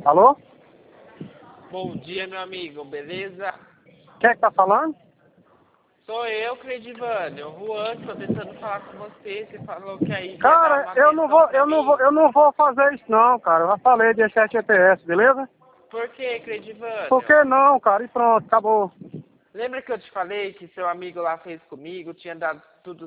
Alô? Bom dia, meu amigo, beleza? Quem é que tá falando? Sou eu, Credivânio, o Juan, tô tentando falar com você. Você falou que aí ia dar Cara, uma atenção pra mim. eu não vou fazer isso não, cara. Eu já falei de 7 EPS, beleza? Por que, Por Credivânio? que não, cara? E pronto, acabou. Lembra que eu te falei que seu amigo lá fez comigo, tinha dado tudo